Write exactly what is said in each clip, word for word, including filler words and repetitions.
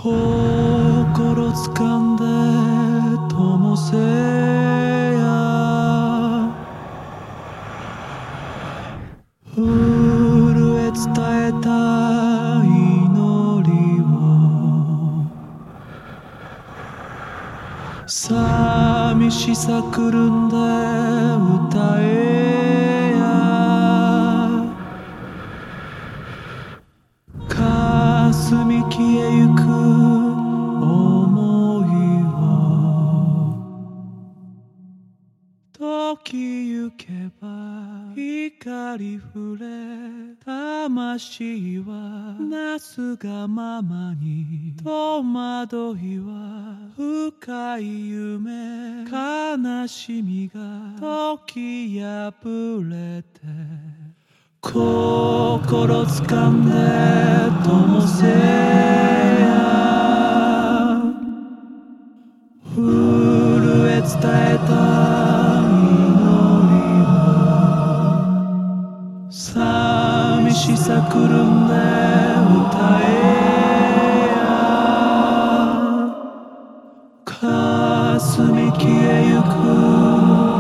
心掴んで灯せや震え伝えた祈りを寂しさくるんで歌えや霞消えゆく想いを時ゆけば光触れ魂はなすがままに戸惑いは深い夢悲しみが解き破れて心掴んで灯せや震え伝えた祈りを寂しさくるんで歌えや霞消えゆく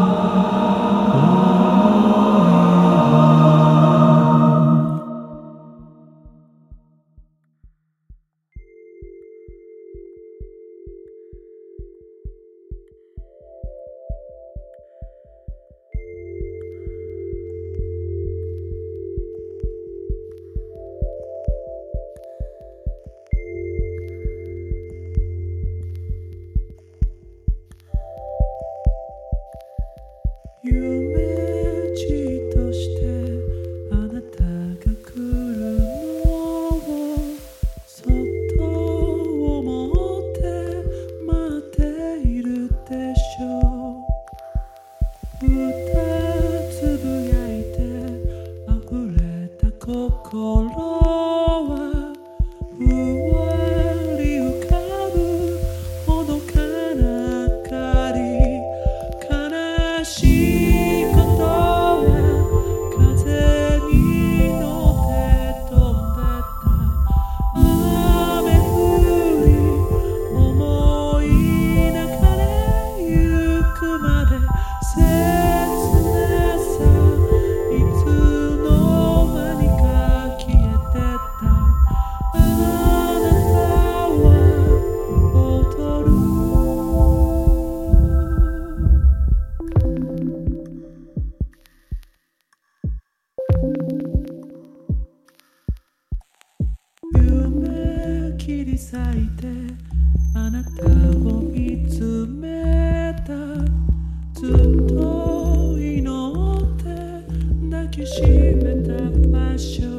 夢じとしてあなたが来るのをそっと思って待っているでしょう歌つぶやいて溢れた心はふわり浮かぶほのかな明かり悲しい切り裂いてあなたを見つめたずっと祈って抱きしめた場所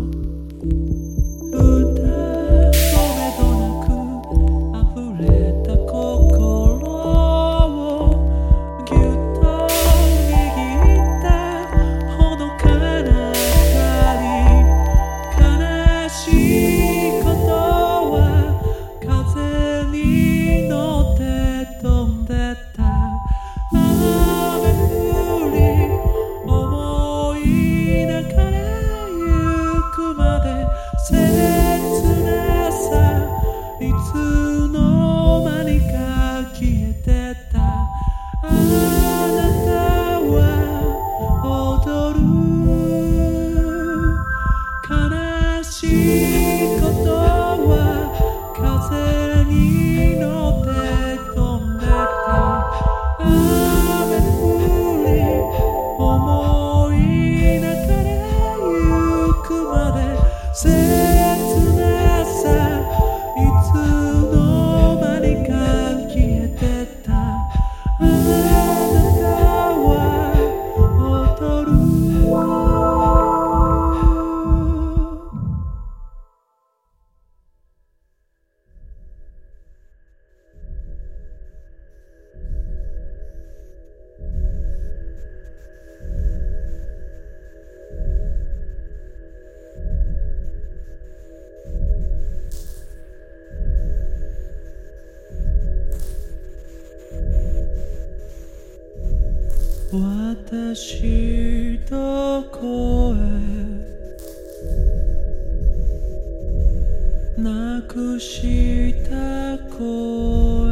私どこへ泣くくした声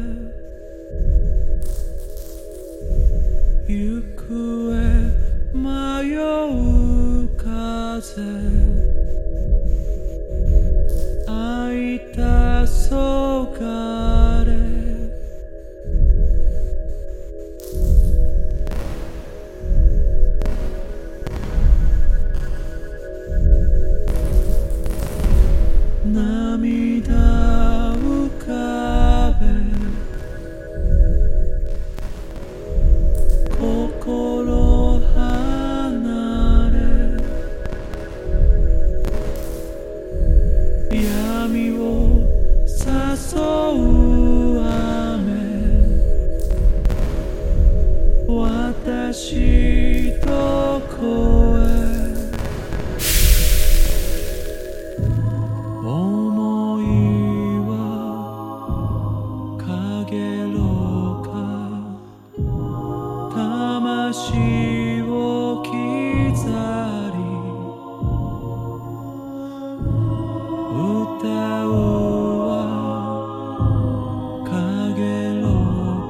行方迷う風開いたそがれ涙浮かべ心離れ闇を誘う雨私どこへ思いはかげろうか魂を刻り歌うはかげろう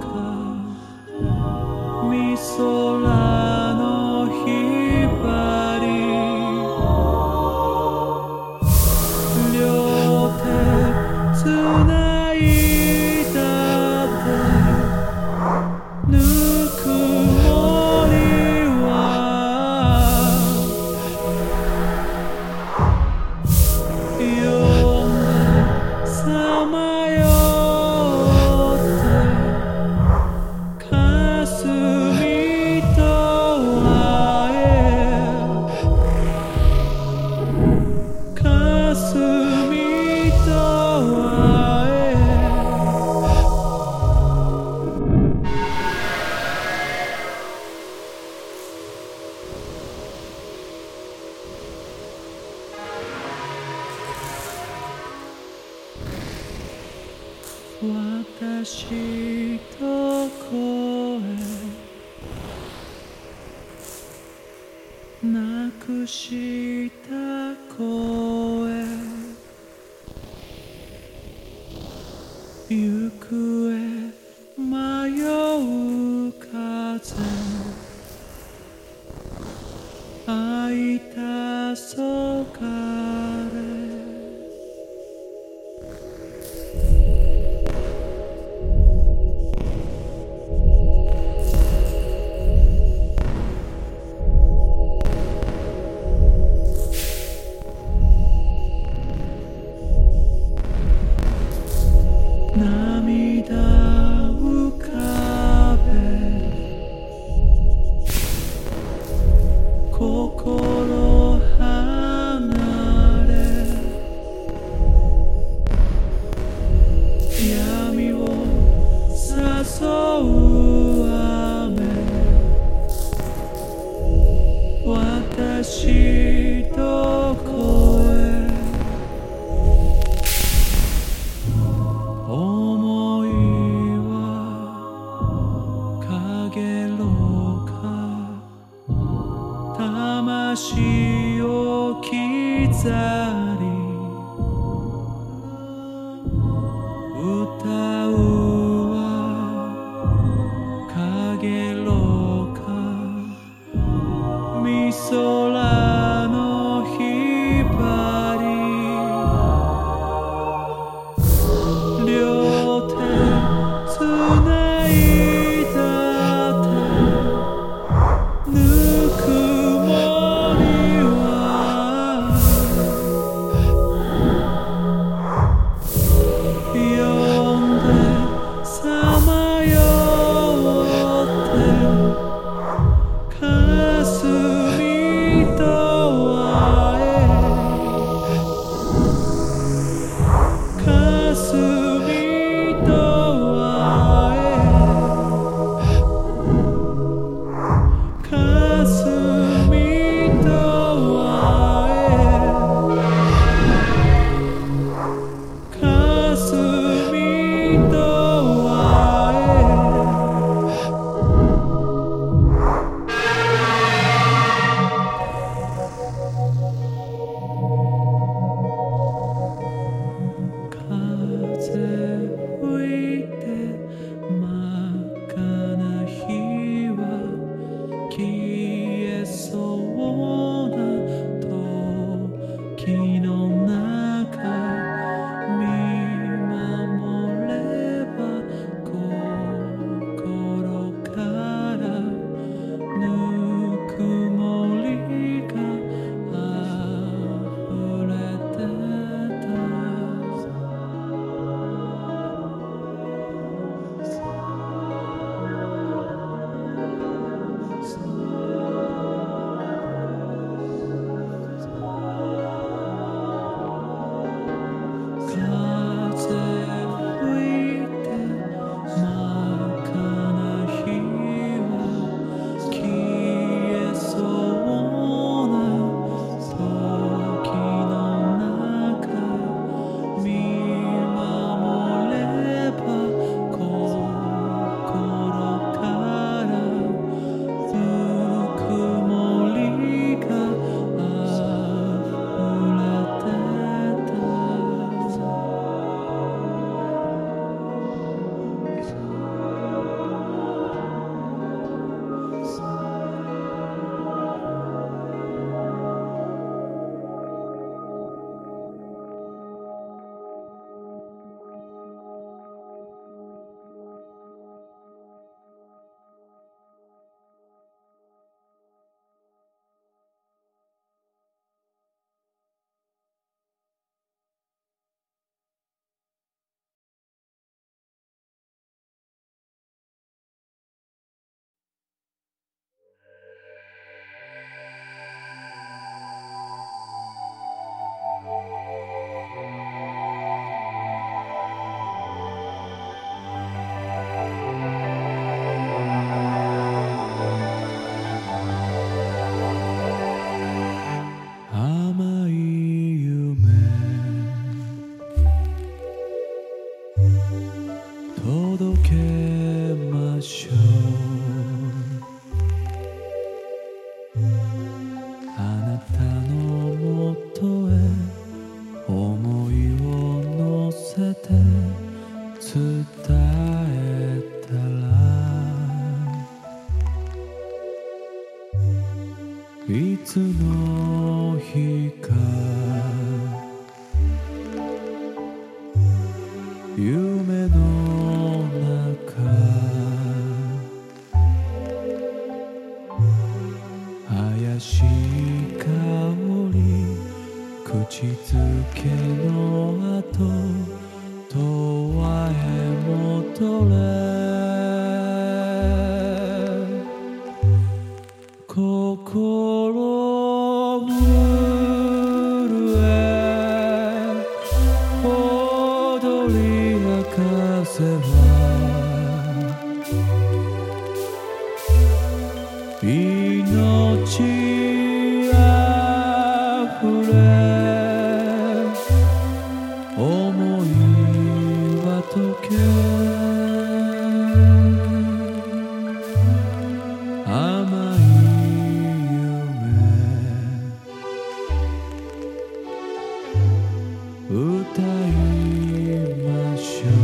かみ空のひばり両手つないだってぬくもりは呼んでさまよって霞と会え霞と会え私どこへなくした声行方迷う風開いたそがれ涙浮かべ心離れ闇を誘う雨私どこへ思いはかげろうか魂を刻り歌うはかげろうかみ空のひばり両手つないだってぬくもりは呼んでさまよって霞と会え霞と会え霞と会え霞と会え届けましょう。あなたのもとへ思いを乗せて伝えたら、いつの日か夢の中、怪しい香り口づけの後、永遠へ戻れ。心震え踊り明かせば、命あふれ思いは溶け、甘い歌いましょ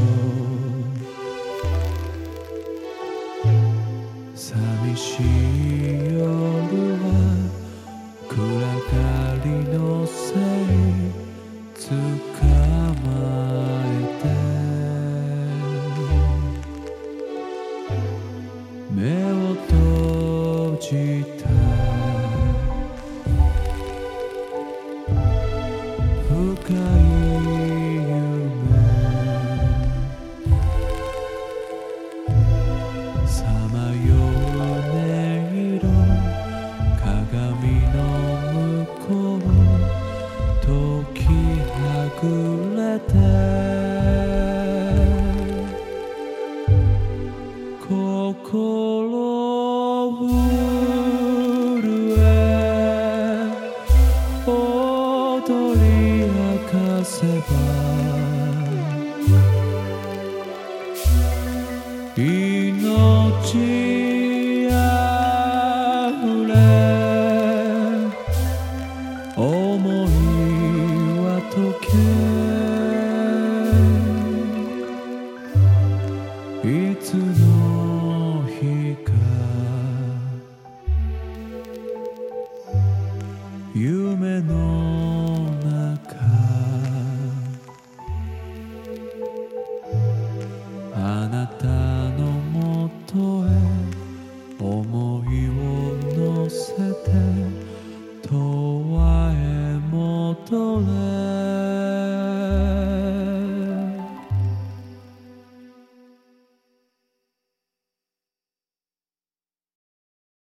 う。寂しい夜は暗がりのせい捕まえて、目を閉じた深いさまよう音色、鏡の向こう解きはぐれて、心震え踊り明かせば、命あふれ思いは溶け、いつの日か夢の中、あなたのもとへ思いを乗せて永遠へ戻れ。